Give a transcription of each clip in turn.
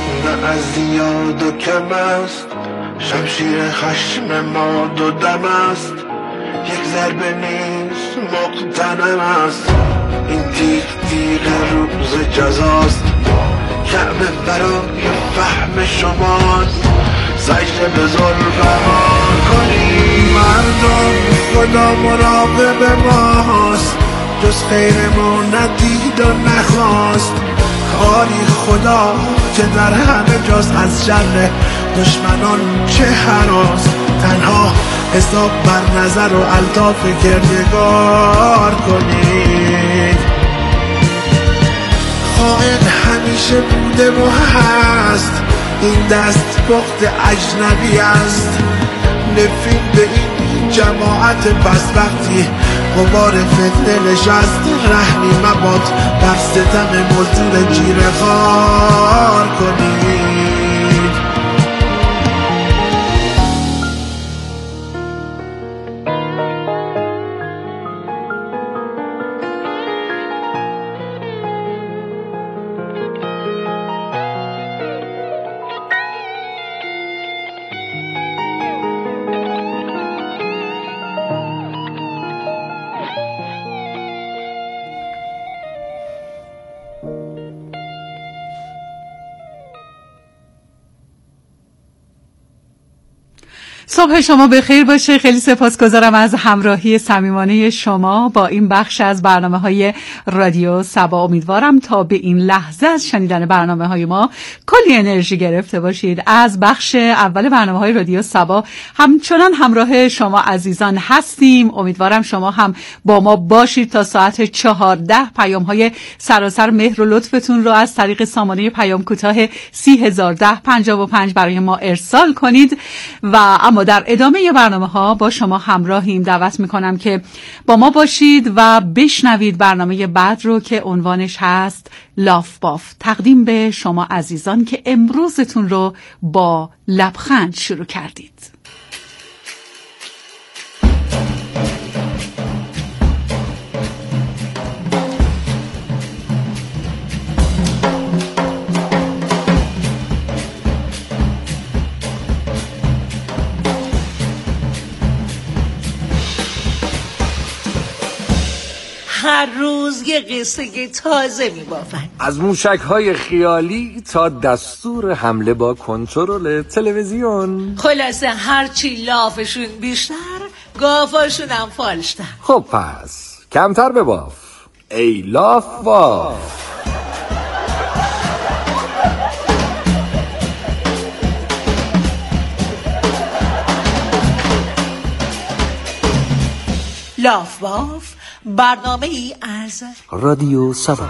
نه از یاد و کم است، شمشیر خشم ما دو دم است، یک ضربه نیست مقتنم است. این تیغ روز جزاست، کعبه برای فهم شماست، سجده به ظلم کنیم. مردم خدا مراقب ماست، جز خیرمون ندید و نخواست. کاری خدا که در همه جاست، از شر دشمنان چه هراست. تنها حساب بر نظر و الطاف کردگار کنید. خائن همیشه بوده و هست، این دست بخت اجنبی است. نفرین به این جماعت پس وقتی غبار فتنه نشست. رحمی مباد بر ستم مزدور جیره خوار کنید. صبح شما بخیر باشه. خیلی سپاسگزارم از همراهی صمیمانه شما با این بخش از برنامه‌های رادیو صبا. امیدوارم تا به این لحظه از شنیدن برنامه‌های ما کلی انرژی گرفته باشید. از بخش اول برنامه‌های رادیو صبا همچنان همراه شما عزیزان هستیم. امیدوارم شما هم با ما باشید تا ساعت 14. پیام‌های سراسر مهر و لطفتون رو از طریق سامانه پیام کوتاه 301055 برای ما ارسال کنید و اما در ادامه برنامه‌ها با شما همراهیم. دعوت می‌کنم که با ما باشید و بشنوید برنامه بعد رو که عنوانش هست لاف باف. تقدیم به شما عزیزان که امروزتون رو با لبخند شروع کردید. هر روز یه قصه تازه میبافن، از موشک‌های خیالی تا دستور حمله با کنترل تلویزیون. خلاصه هرچی لافشون بیشتر گافاشون هم فالشتر. خب پس کمتر بباف ای لاف باف. لاف باف، برنامه ای از رادیو صبا.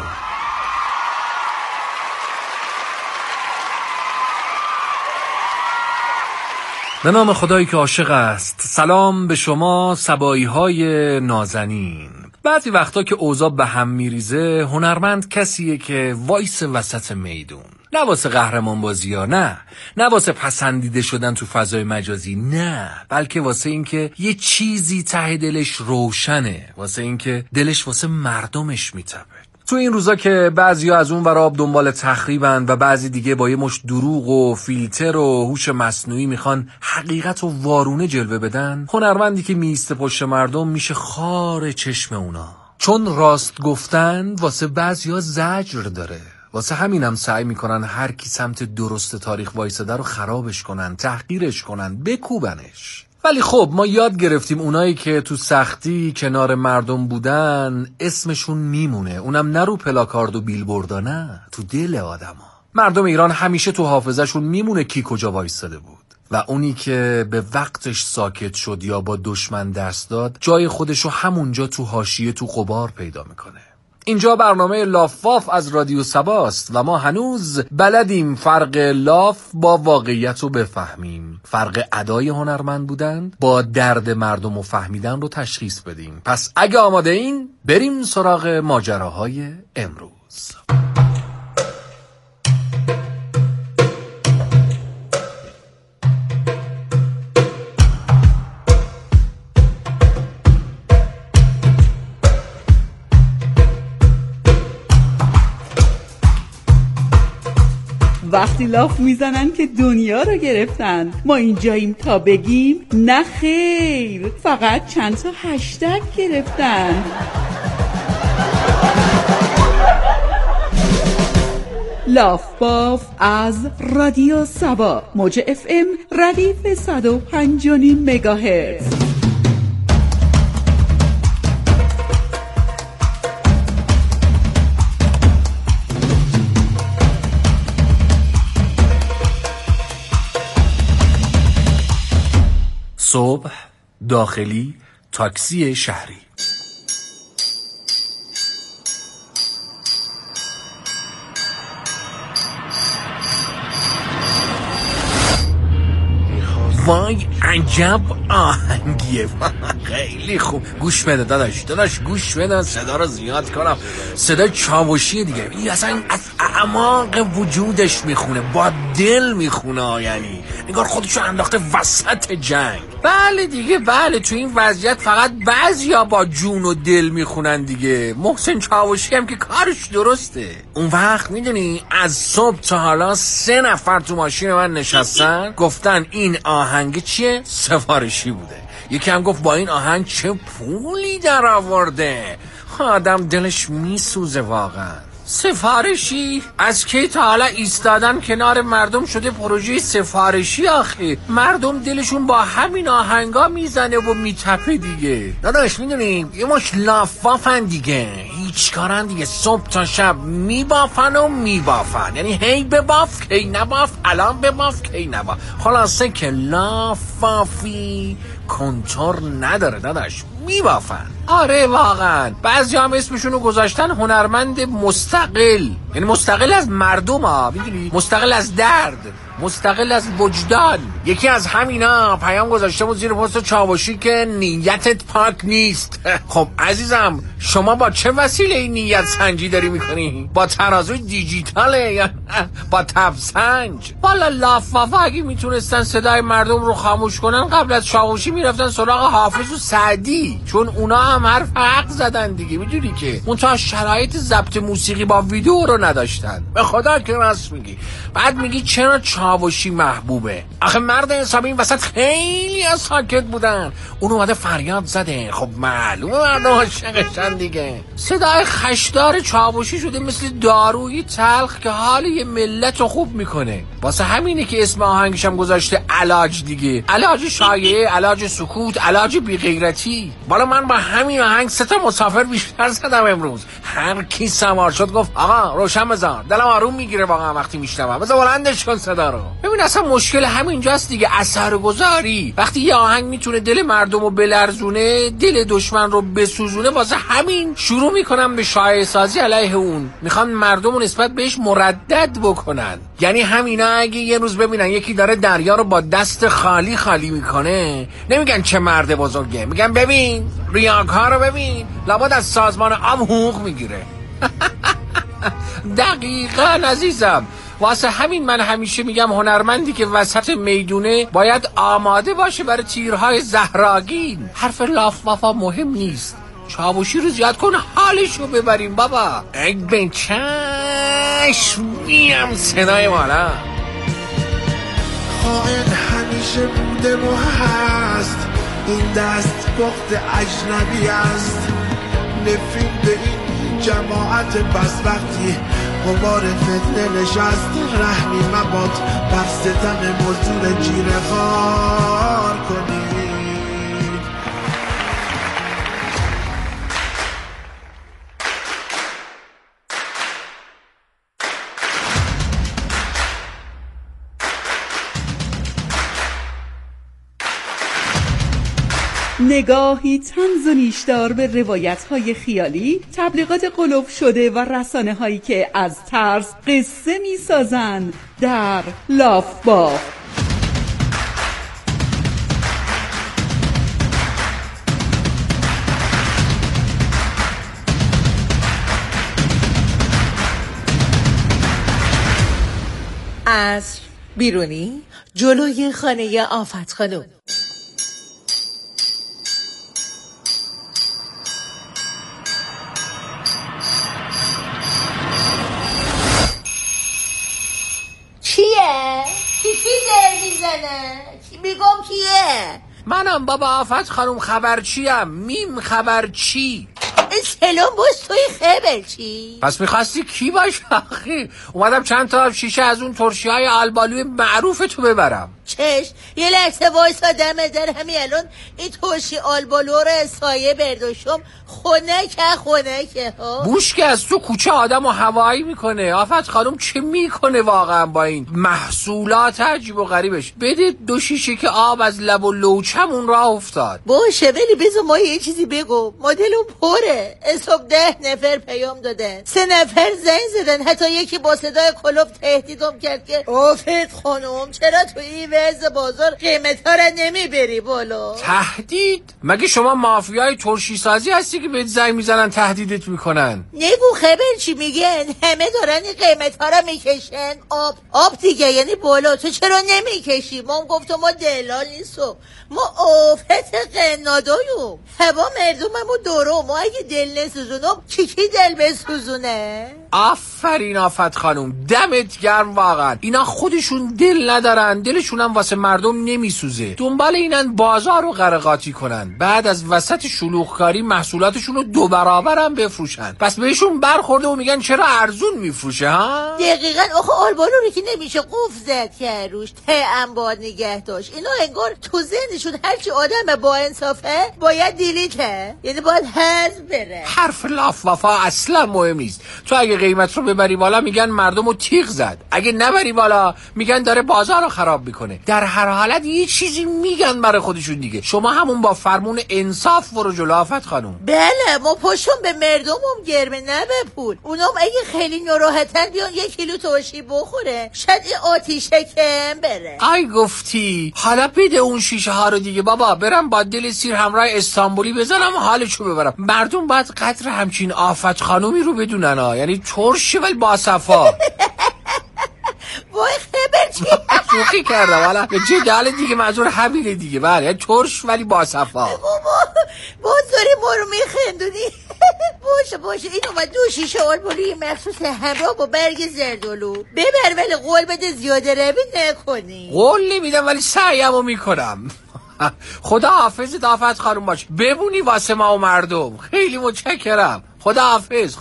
به نام خدایی که عاشق است. سلام به شما صبایی های نازنین. بعضی وقتا که اوضاع به هم میریزه، هنرمند کسیه که وایس وسط میدون، نه واسه قهرمان بازی ها، نه واسه پسندیده شدن تو فضای مجازی، نه، بلکه واسه این که یه چیزی ته دلش روشنه، واسه این که دلش واسه مردمش میتپه. تو این روزا که بعضیا از اون ور آب دنبال تخریبن و بعضی دیگه با یه مشت دروغ و فیلتر و هوش مصنوعی میخوان حقیقت و وارونه جلوه بدن، هنرمندی که میسته پشت مردم میشه خار چشم اونا. چون راست گفتن واسه بعضیا زجر داره، واسه همینم سعی میکنن هر کی سمت درست تاریخ وایساده رو خرابش کنن، تحقیرش کنن، بکوبنش. ولی خب ما یاد گرفتیم اونایی که تو سختی کنار مردم بودن اسمشون میمونه، اونم نه رو پلاکارد و بیلبوردا، نه، تو دل آدما. مردم ایران همیشه تو حافظه‌شون میمونه کی کجا وایساده بود و اونی که به وقتش ساکت شد یا با دشمن دست داد جای خودشو همونجا تو حاشیه تو غبار پیدا میکنه. اینجا برنامه لافاف از رادیو صباست و ما هنوز بلدیم فرق لاف با واقعیت رو بفهمیم، فرق ادای هنرمند بودن با درد مردم و فهمیدن رو تشخیص بدیم. پس اگه آماده این بریم سراغ ماجراهای امروز. وقتی لاف میزنن که دنیا رو گرفتن. ما اینجاییم تا بگیم نه خیر، فقط چند تا هشتگ گرفتن. لاف باف از رادیو سبا، موج FM ردیف 105.5 مگاهرتز. صبح، داخلی، تاکسی شهری. وای عجب آهنگیه، خیلی خوب. گوش بده داداش گوش بده، صدا رو زیاد کنم. صدا چاوشی دیگه، این اصلا از اعماق وجودش میخونه، با دل میخونه، یعنی نگار خودشو انداخته وسط جنگ. بله دیگه، بله تو این وضعیت فقط بعضیا با جون و دل میخونن دیگه. محسن چاوشی هم که کارش درسته. اون وقت میدونی از صبح تا حالا 3 نفر تو ماشین من نشستن گفتن این آهنگ چیه؟ سفارشی بوده. یکی هم گفت با این آهنگ چه پولی در آورده. آدم دلش میسوزه واقعا. سفارشی؟ از کی تا حالا ایستادن کنار مردم شده پروژه سفارشی؟ آخه مردم دلشون با همین آهنگا میزنه و میتپه دیگه. داداش میدونیم یه مش لافافن دیگه، هیچ کارن دیگه، صبح تا شب میبافن و میبافن، یعنی هی بباف کی نباف، الان بباف کی نباف، خلاصه که لافافی کنتور نداره داداش، میبافن. آره واقعا بعضی هم اسمشونو گذاشتن هنرمند مستقل، یعنی مستقل از مردم ها، میدونی، مستقل از درد، مستقل از وجدان. یکی از همینا پیام گذاشته بود زیر پست چاوشی که نیتت پاک نیست. خب عزیزم شما با چه وسیله این نیت سنجی داری میکنی؟ با ترازوی دیجیتاله یا با تبسنج؟ والا لافافا اگه میتونستن صدای مردم رو خاموش کنن قبل از چاوشی میرفتن سراغ حافظ و سعدی، چون اونا هم حرف حق زدن دیگه، میدونی که اون تا شرایط ضبط موسیقی با ویدیو رو نداشتن. به خدا که راست میگی. بعد میگی چرا چاوشی محبوبه؟ آخه مرد حسابی این وسط خیلی از ساکت بودن، اون اومده فریاد زده، خب معلومه مردم عاشقشن دیگه. صدای خشدار چاوشی شده مثل داروی تلخ که حال یه ملت رو خوب میکنه. واسه همینه که اسم آهنگش هم گذاشته علاج دیگه، علاج شایعه، علاج سکوت، علاج بی‌غیرتی. بالا من با همین آهنگ 3 تا مسافر بیشتر زدم امروز. هر کی سوار شد گفت آقا روشن بذار، دلم آروم میگیره واقعا وقتی میشنوم، بذار بلندش کن صدا رو. ببین اصلا مشکل همینجاست دیگه، اثرگذاری. وقتی یه آهنگ میتونه دل مردم رو بلرزونه، دل دشمن رو بسوزونه، واسه همین شروع میکنن به شایعه سازی علیه اون، میخوان مردم رو نسبت بهش مردد بکنن. یعنی همینا اگه یه روز ببینن یکی داره دریا رو با دست خالی خالی میکنه، نمیگن چه مرد بزرگه، میگن ببین ریاک‌ها رو ببین، لابد از سازمان آب حقوق میگیره. دقیقاً عزیزم. واسه همین من همیشه میگم هنرمندی که وسط میدونه باید آماده باشه برای تیرهای زهراگین. حرف لاف مافا مهم نیست، چاوشی رو زیاد کن حالشو ببریم بابا. ای به چشم میم صدای مالا. خائن همیشه بوده و هست، این دست بخت اجنبی است. نفرین به این جماعت بس وقتی غبار فتنه نشست، رحمی مباد بر ستم مزدور جیره خار کنید. نگاهی طنز و نیشدار به روایت‌های خیالی، تبلیغات قلوب شده و رسانه‌هایی که از ترس قصه می‌سازند در لاف باف. عصر بیرونی جلوی خانه آفت خانم. در میزنه؟ میگم کیه؟ منم بابا آفت خانم. خبرچیم. میم خبرچی. سلام باز توی خبرچی؟ پس میخواستی کی باشه آخی؟ اومدم چند تا شیشه از اون ترشی های آلبالوی معروف تو ببرم. چش یه لحظه وایسا دم در همین الان این ترشی آلبالو رو سایه برداشتم. خونکه ها. بوش که از تو کوچه آدم و هوایی میکنه. آفت خانم چه میکنه واقعا با این محصولات عجیب و غریبش؟ بده 2 شیشه که آب از لب و لوچمون راه افتاد. باشه ولی بذار ما یه چیزی بگو. مدلو پره. صبح 10 نفر پیام دادن، 3 نفر زنگ زدن، حتی یکی با صدای کلوب تهدیدم کرد که آفت خانم چرا تو این وضع بازار قیمتا رو نمیبری بالا. تهدید؟ مگه شما مافیای ترشی سازی هستی که بهت زنگ میزنن تهدیدت میکنن؟ نگو خبر چی میگن؟ همه دارن این قیمتا رو میکشن. آب دیگه یعنی بالا. تو چرا نمیکشی؟ ما گفتم ما دلال نیستم، ما آفت قناداییم. هوا مردممو دورو. ما اگه دل نسوزونم کی دل بسوزونه؟ آفرین آفت خانوم، دمت گرم واقعا. اینا خودشون دل ندارن، دلشون هم واسه مردم نمیسوزه. دنبال اینن بازار رو قرقاتی کنن، بعد از وسط شلوغکاری محصولاتشون رو 2 برابر هم بفروشن. پس بهشون برخورده و میگن چرا ارزون میفروشه ها؟ دقیقاً. آخه آلبالو رو که نمیشه قفل زد که روش ته باید نگه داشت. اینا انگار تو ذهنشون هرچی آدم با انصافه باید دیلیته، یعنی باید حذف بره. حرف لاف وفا اصلا مهم نیست. تو اگه قیمت رو ببری بالا میگن مردم رو تیغ زد، اگه نبری بالا میگن داره بازار رو خراب میکنه. در هر حالت یه چیزی میگن برای خودشون دیگه. شما همون با فرمون انصاف برو جلو آفت خانوم. بله ما پشتم به مردمم گرمه نه به پول. اونام اگه خیلی ناراحتن بیان 1 کیلو ترشی بخوره، شاید این آتیشه کم بره. ای گفتی. حالا بده اون شیشه ها رو دیگه بابا، برم با دل سیر همراه استانبولی بزنم حالشو ببرم. مردم باید قدر همچین آفت خانومی رو بدونن ها، یعنی ترشی ولی با صفا. وای خبر چی؟ شوخی کردم حالا به جدال دیگه، منظور همینه دیگه. بله ترش ولی با صفا. باز داری ما رو میخندونی. باشه این اومد 2 شیشه آلبالوی مخصوص همراه با برگ زردالو ببر، ولی قول بده زیاده روی نکنی. قول نمیدم ولی سعیمو میکنم. خدا حافظت آفت خانوم باش، ببونی واسه ما و مردم. خیلی متشکرم. خدا حافظ.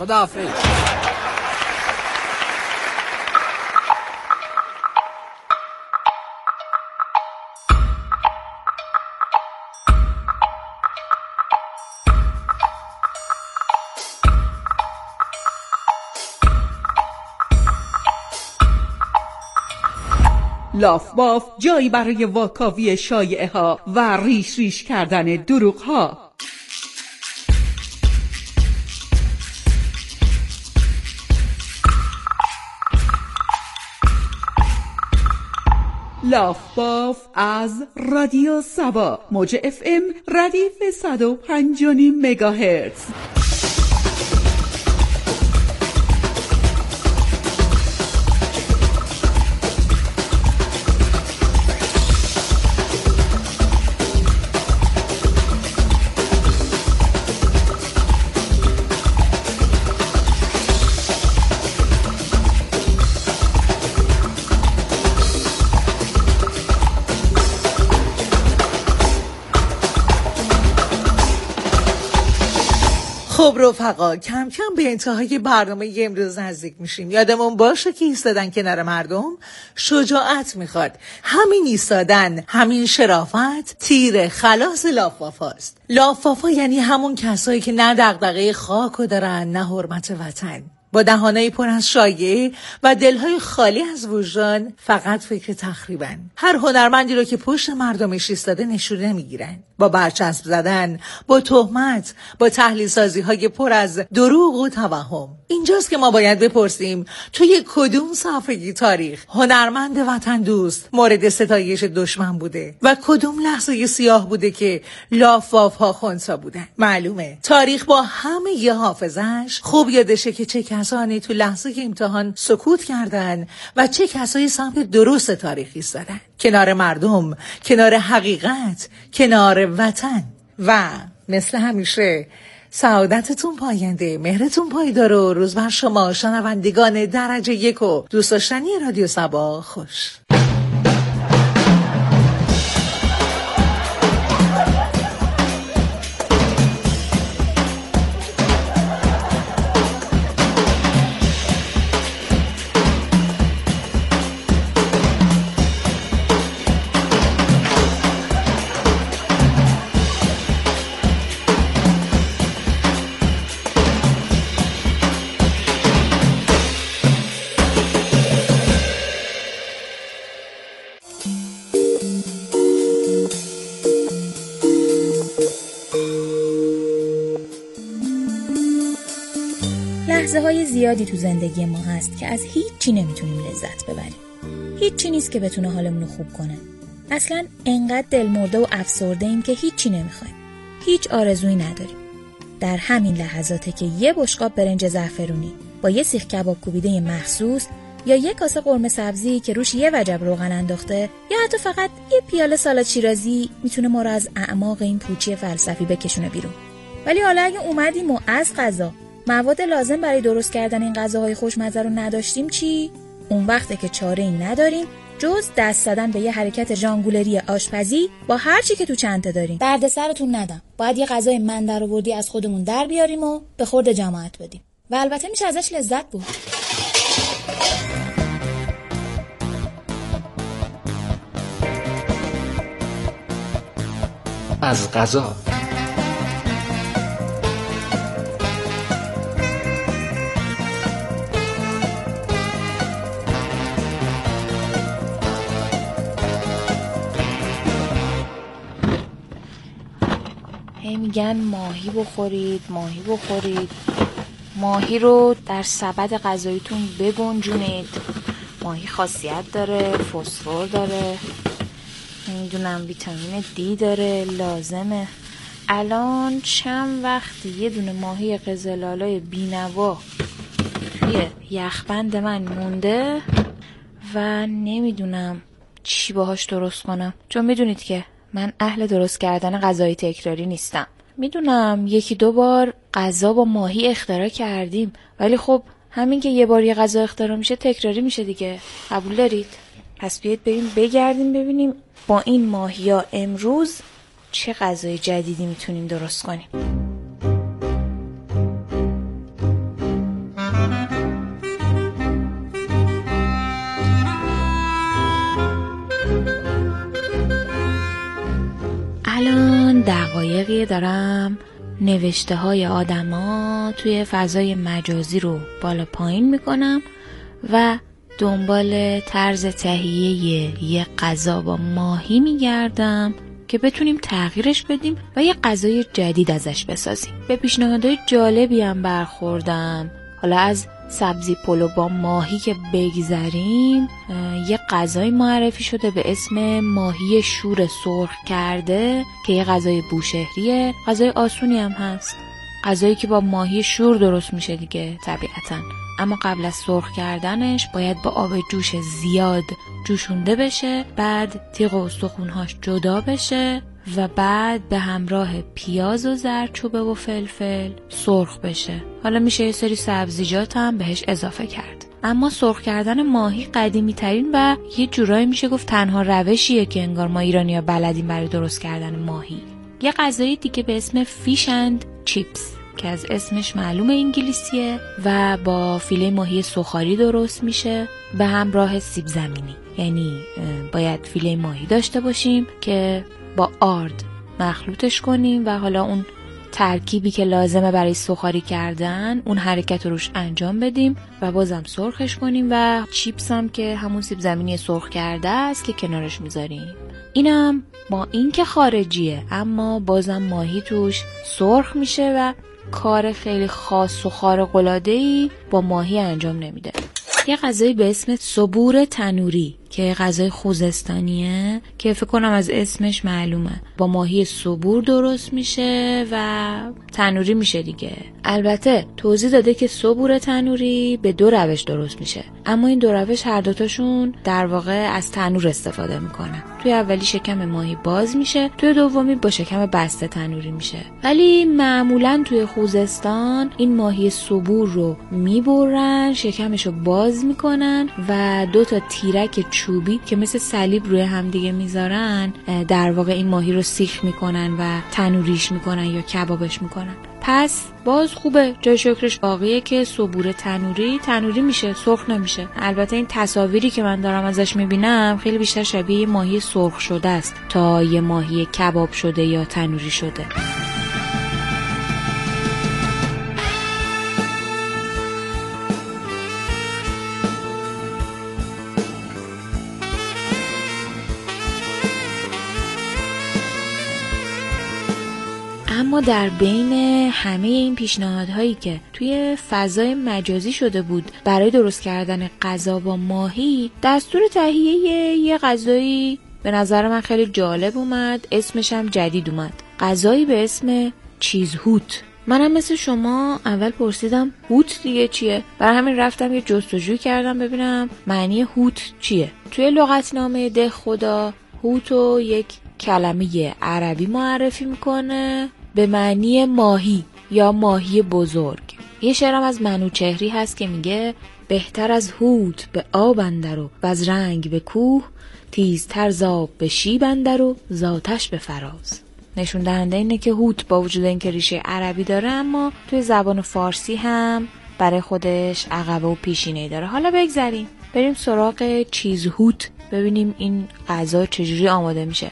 لاف باف، جایی برای واکاوی شایعه ها و ریش کردن دروغ ها. لاف باف از رادیو سبا، موج FM ردیف 105.5 مگاهرتز. خب رفقا، کم کم به انتهای برنامه امروز نزدیک میشیم. یادمون باشه که ایستادن کنار مردم شجاعت میخواد. همین ایستادن، همین شرافت تیر خلاص لافافاست. لافافا یعنی همون کسایی که نه دغدغه خاکو دارن نه حرمت وطن، با دهانای پر از شایعه و دلهای خالی از وجدان، فقط فکر تخریبن. هر هنرمندی رو که پشت مردمش ایستاده نشونه میگیرن، با برچسب زدن، با تهمت، با تحلیل سازی های پر از دروغ و توهم. اینجاست که ما باید بپرسیم توی کدوم صفحه تاریخ هنرمند وطن دوست مورد ستایش دشمن بوده و کدوم لحظه سیاه بوده که لافاف ها خونسا بودن. معلومه تاریخ با همه ی حافظش خوب یادشه که چه کسانی تو لحظه امتحان سکوت کردن و چه کسایی سمت درست تاریخ ایستادن، کنار مردم، کنار حقیقت، کنار وطن. و مثل همیشه سعادتتون پاینده، مهرتون پایدار و روز بر شما شنوندگان درجه 1 و دوست داشتنی رادیو سبا خوش. لحظه‌های زیادی تو زندگی ما هست که از هیچی نمیتونیم لذت ببریم. هیچی نیست که بتونه حالمون رو خوب کنه. اصلاً انقدر دلمرده و افسرده ایم که هیچی نمیخوایم. هیچ آرزویی نداریم. در همین لحظاته که یه بشقاب برنج زعفرونی با یه سیخ کباب کوبیده مخصوص یا یه کاسه قرمه سبزی که روش یه وجب روغن انداخته یا حتی فقط یه پیاله سالاد شیرازی میتونه ما رو از اعماق این پوچی فلسفی بکشونه بیرون. ولی حالا اگه اومدیم و از غذا مواد لازم برای درست کردن این غذاهای خوشمزه رو نداشتیم چی؟ اون وقته که چاره‌ای نداریم جز دست زدن به یه حرکت ژانگولری آشپزی با هر چی که تو چنته داریم. دردسرتون ندم. باید یه غذای من درآوردی از خودمون در بیاریم و به خورد جماعت بدیم. و البته میشه ازش لذت برد. از غذا. میگن ماهی بخورید، ماهی بخورید، ماهی رو در سبد غذاییتون بگنجونید. ماهی خاصیت داره، فسفر داره، نمیدونم ویتامین دی داره، لازمه. الان چند وقتی یه دونه ماهی قزل‌آلای بی‌نوا توی یخبند من مونده و نمیدونم چی باهاش درست کنم، چون میدونید که من اهل درست کردن غذای تکراری نیستم. میدونم یکی دو بار غذا با ماهی اختراع کردیم، ولی خب همین که یه بار یه غذا اختراع میشه تکراری میشه دیگه. قبول دارید؟ پس بیایید بریم بگردیم ببینیم با این ماهی‌ها امروز چه غذای جدیدی میتونیم درست کنیم. الان دقایقی دارم نوشته های آدما توی فضای مجازی رو بالا پایین میکنم و دنبال طرز تهیه یه غذا با ماهی میگردم که بتونیم تغییرش بدیم و یه غذای جدید ازش بسازیم. به پیشنهادهای جالبی هم برخوردم. حالا از سبزی پلو با ماهی که بگذریم، یه غذای معرفی شده به اسم ماهی شور سرخ کرده که یه غذای بوشهریه. غذای آسونی هم هست، غذایی که با ماهی شور درست میشه دیگه طبیعتاً، اما قبل از سرخ کردنش باید با آب جوش زیاد جوشونده بشه، بعد تیغ و استخونهاش جدا بشه و بعد به همراه پیاز و زردچوبه و فلفل سرخ بشه. حالا میشه یه سری سبزیجات هم بهش اضافه کرد. اما سرخ کردن ماهی قدیمی ترین و یه جورایی میشه گفت تنها روشیه که انگار ما ایرانی‌ها بلدیم برای درست کردن ماهی. یه غذای دیگه به اسم فیش اند چیپس که از اسمش معلوم انگلیسیه و با فیله ماهی سوخاری درست میشه به همراه سیب زمینی. یعنی باید فیله ماهی داشته باشیم که با آرد مخلوطش کنیم و حالا اون ترکیبی که لازمه برای سوخاری کردن اون حرکت رو روش انجام بدیم و بازم سرخش کنیم و چیپس هم که همون سیب زمینی سرخ کرده است که کنارش میذاریم. اینم با این که خارجیه اما بازم ماهی توش سرخ میشه و کار خیلی خاص و خارق‌العاده‌ای با ماهی انجام نمیده. یه غذایی به اسم صبور تنوری که غذای خوزستانیه که فکر کنم از اسمش معلومه، با ماهی صبور درست میشه و تنوری میشه دیگه. البته توضیح داده که صبور تنوری به دو روش درست میشه، اما این دو روش هر دوتاشون در واقع از تنور استفاده میکنن. توی اولی شکم ماهی باز میشه، توی دومی با شکم بسته تنوری میشه. ولی معمولا توی خوزستان این ماهی صبور رو میبرن، شکمشو باز میکنن و دو تا تیرک چوبی که مثل صلیب روی هم دیگه میذارن در واقع این ماهی رو سیخ میکنن و تنوریش میکنن یا کبابش میکنن. پس باز خوبه، جای شکرش باقیه که صبور تنوری میشه، سرخ نمیشه. البته این تصاویری که من دارم ازش میبینم خیلی بیشتر شبیه یه ماهی سرخ شده است تا یه ماهی کباب شده یا تنوری شده. اما در بین همه این پیشنهادهایی که توی فضای مجازی شده بود برای درست کردن غذا با ماهی، دستور تهیه یه غذایی به نظر من خیلی جالب اومد، اسمش هم جدید اومد، غذایی به اسم چیز هوت. منم مثل شما اول پرسیدم هوت دیگه چیه، برای همین رفتم یه جستجوی کردم ببینم معنی هوت چیه. توی لغتنامه دهخدا هوتو یک کلمه عربی معرفی میکنه به معنی ماهی یا ماهی بزرگ. یه شعرم از منوچهری هست که میگه بهتر از هوت به آب اندرو و از رنگ به کوه، تیزتر ز آب به شیب اندرو ز آتش به فراز. نشون دهنده اینه که هوت با وجود اینکه ریشه عربی داره اما توی زبان فارسی هم برای خودش عقبه و پیشینه‌ای داره. حالا بگذریم بریم سراغ چیز هوت، ببینیم این غذا چجوری آماده میشه.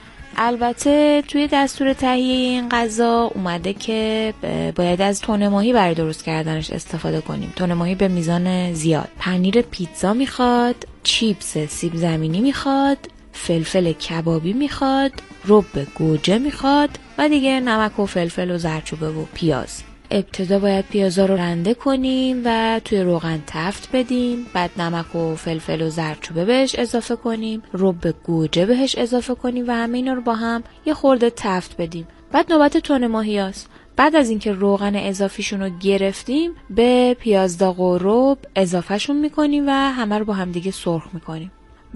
البته توی دستور تهیه این غذا اومده که باید از تن ماهی برای درست کردنش استفاده کنیم. تن ماهی به میزان زیاد. پنیر پیتزا میخواد، چیپس سیب زمینی میخواد، فلفل کبابی میخواد، رب گوجه میخواد و دیگه نمک و فلفل و زردچوبه و پیاز. ابتدا باید پیازا رو رنده کنیم و توی روغن تفت بدیم، بعد نمک و فلفل و زردچوبه بهش اضافه کنیم، رب گوجه بهش اضافه کنیم و همه اینا رو با هم یه خورده تفت بدیم. بعد نوبت تن ماهیاست. بعد از اینکه روغن اضافیشون رو گرفتیم به پیاز داغ و رب اضافهشون میکنیم و همه رو با هم دیگه سرخ میکنیم.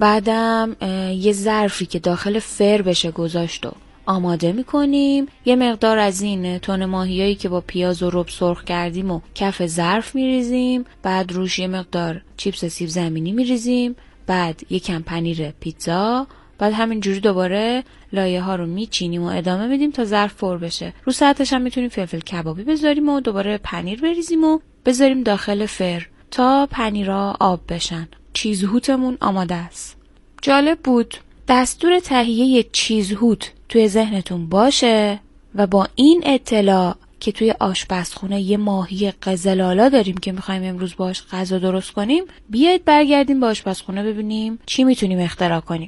بعدم یه ظرفی که داخل فر بشه گذاشت و آماده میکنیم. یه مقدار از این تن ماهیایی که با پیاز و رب سرخ کردیم و کف ظرف میریزیم. بعد روش یه مقدار چیپس سیب زمینی میریزیم. بعد یکم پنیر پیتزا. بعد همینجوری دوباره لایه ها رو میچینیم و ادامه میدیم تا ظرف پر بشه. رو سطحش هم میتونیم فلفل کبابی بذاریم و دوباره پنیر بریزیم و بذاریم داخل فر تا پنیرها آب بشن. چیز هوتمون آماده است. جالب بود. دستور تهیه چیز هوت توی ذهنتون باشه و با این اطلاع که توی آشپزخونه یه ماهی قزلالا داریم که میخوایم امروز باش غذا درست کنیم، بیایید برگردیم به آشپزخونه ببینیم چی میتونیم اختراع کنیم.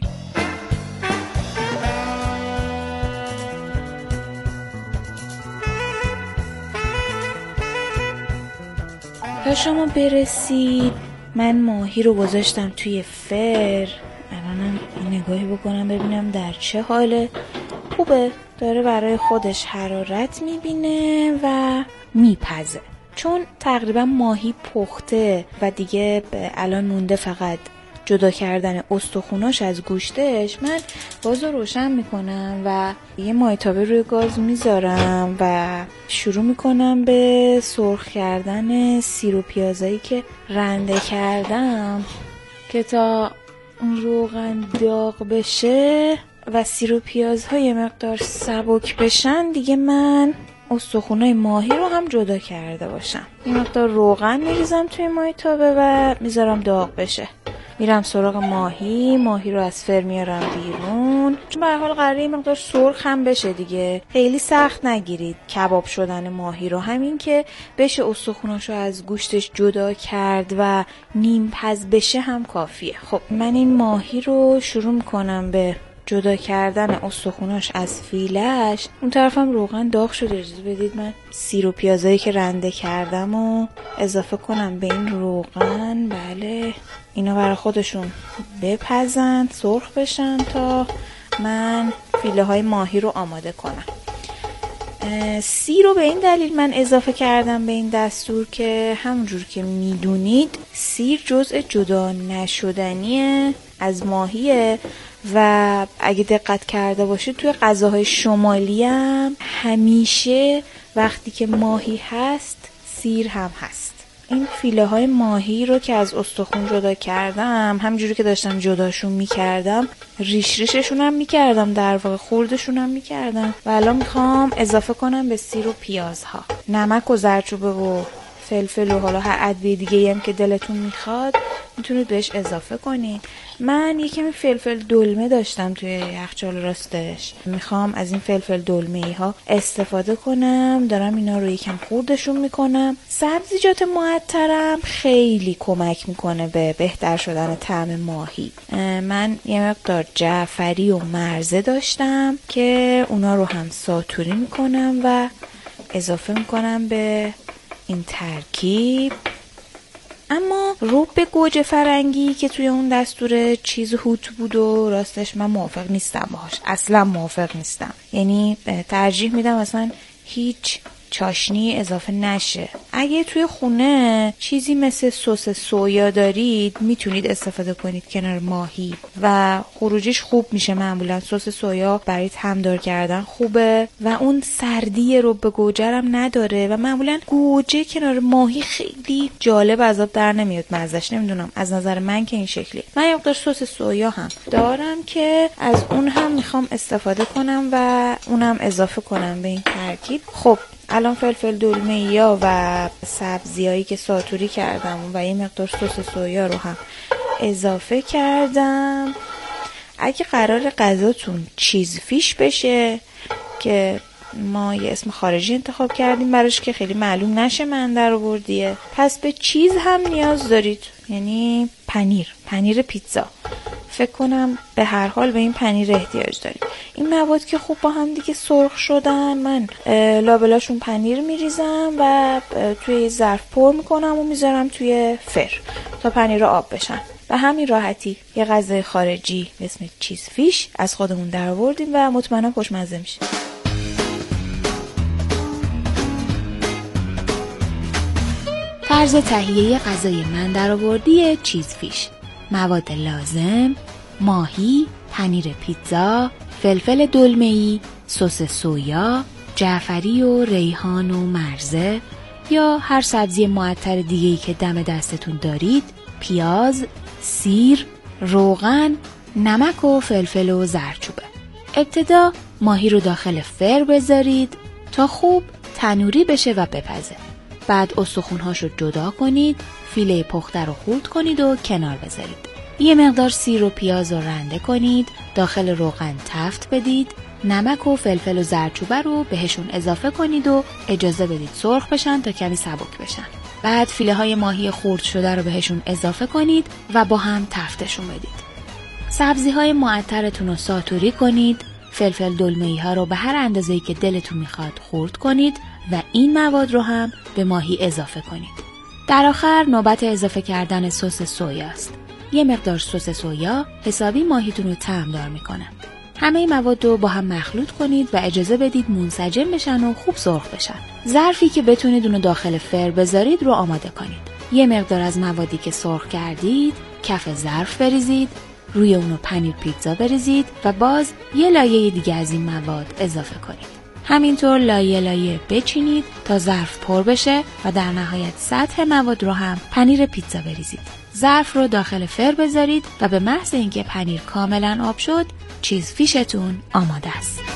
تا شما برسید من ماهی رو گذاشتم توی فر. الانم نگاهی بکنم ببینم در چه حاله. خوبه، داره برای خودش حرارت میبینه و میپزه. چون تقریبا ماهی پخته و دیگه الان مونده فقط جدا کردن استخوناش از گوشتش، من گاز رو روشن میکنم و یه مایتابه روی گاز میذارم و شروع میکنم به سرخ کردن سیر و پیازایی که رنده کردم که تا روغن داغ بشه و سیر و پیازها یه مقدار سبک بشن دیگه من استخونای ماهی رو هم جدا کرده باشم. یه مقدار روغن میریزم توی مایتابه و میذارم داغ بشه. میرم سراغ ماهی رو از فر میارم بیرون. چون به هر حال قراره یه مقدار سرخ هم بشه دیگه. خیلی سخت نگیرید کباب شدن ماهی رو، همین که بشه استخوناشو از گوشتش جدا کرد و نیم پز بشه هم کافیه. خب من این ماهی رو شروع میکنم به جدا کردن استخوناش از فیلش. اون طرفم روغن داغ شده، اجازه بدید من سیر و پیازایی که رنده کردم و اضافه کنم به این روغن. بله، اینا برای خودشون بپزن، سرخ بشن تا من فیله های ماهی رو آماده کنم. سیر رو به این دلیل من اضافه کردم به این دستور که همونجور که میدونید سیر جزء جدا نشدنی از ماهیه و اگه دقت کرده باشید توی غذاهای شمالی هم همیشه وقتی که ماهی هست سیر هم هست. این فیله های ماهی رو که از استخون جدا کردم، همینجوری که داشتم جداشون میکردم ریششون هم میکردم، در واقع خوردشون هم میکردم و الان میخوام اضافه کنم به سیر و پیازها. نمک و زردچوبه و فلفل و حالا هر ادویه دیگه هم که دلتون میخواد میتونید بهش اضافه کنید. من یکمی فلفل دلمه داشتم توی یخچال راستش، میخوام از این فلفل دلمه‌ای ها استفاده کنم. دارم اینا رو یکم خوردشون میکنم. سبزیجات معطرم خیلی کمک میکنه به بهتر شدن طعم ماهی. من یه مقدار جعفری و مرزه داشتم که اونا رو هم ساتوری میکنم و اضافه میکنم به این ترکیب. اما رب گوجه فرنگی که توی اون دستور چیز هوت بود و راستش من موافق نیستم باهاش، اصلا موافق نیستم. یعنی ترجیح میدم اصلا هیچ چاشنی اضافه نشه. اگه توی خونه چیزی مثل سس سویا دارید میتونید استفاده کنید کنار ماهی و خروجیش خوب میشه. معمولا سس سویا برای همدار کردن خوبه و اون سردی رو به گوجه هم نداره و معمولا گوجه کنار ماهی خیلی جالب از آب در نمیاد مزهش. نمیدونم، از نظر من که این شکلی. من یه مقدار سس سویا هم دارم که از اون هم میخوام استفاده کنم و اونم اضافه کنم به این ترکیب. خب الان فلفل دلمه‌ای و سبزیایی که ساتوری کردم و یه مقدار سس سویا رو هم اضافه کردم. اگه قرار غذاتون چیز فیش بشه که ما یه اسم خارجی انتخاب کردیم براش که خیلی معلوم نشه من در آوردیه، پس به چیز هم نیاز دارید. یعنی پنیر پیتزا. فکر کنم به هر حال به این پنیر احتیاج داریم. این مواد که خوب با هم دیگه سرخ شدن، من لابلاشون پنیر میریزم و توی ظرف پر میکنم و میذارم توی فر تا پنیر آب بشن. و همین راحتی یه غذای خارجی به اسم چیز فیش از خودمون در آوردیم و مطمئنم خوشمزه میشه. طرز تهیه غذای من در آوردی چیز فیش. مواد لازم: ماهی، پنیر پیتزا، فلفل دلمه‌ای، سس سویا، جعفری و ریحان و مرزه یا هر سبزی معطر دیگه‌ای که دم دستتون دارید، پیاز، سیر، روغن، نمک و فلفل و زردچوبه. ابتدا ماهی رو داخل فر بذارید تا خوب تنوری بشه و بپزه. بعد استخون‌هاش رو جدا کنید، فیله پخته رو خورد کنید و کنار بذارید. یه مقدار سیر و پیاز رو رنده کنید، داخل روغن تفت بدید، نمک و فلفل و زردچوبه رو بهشون اضافه کنید و اجازه بدید سرخ بشن تا کمی سبک بشن. بعد فیله های ماهی خرد شده رو بهشون اضافه کنید و با هم تفتشون بدید. سبزی های معطرتون رو ساتوری کنید، فلفل دلمه‌ای ها رو به هر اندازه‌ای که دلتون میخواد خرد کنید و این مواد رو هم به ماهی اضافه کنید. در آخر نوبت اضافه کردن سس سویا است. یه مقدار سس سویا حسابی ماهیتون رو طعمدار میکنه. همه این مواد رو با هم مخلوط کنید و اجازه بدید منسجم بشن و خوب سرخ بشن. ظرفی که بتونید اونو داخل فر بذارید رو آماده کنید. یه مقدار از موادی که سرخ کردید کف ظرف بریزید، روی اونو پنیر پیتزا بریزید و باز یه لایه دیگه از این مواد اضافه کنید. همینطور لایه لایه بچینید تا ظرف پر بشه و در نهایت سطح مواد رو هم پنیر پیتزا بریزید. ظرف رو داخل فر بذارید و به محض اینکه پنیر کاملا آب شد، چیز فیشتون آماده است.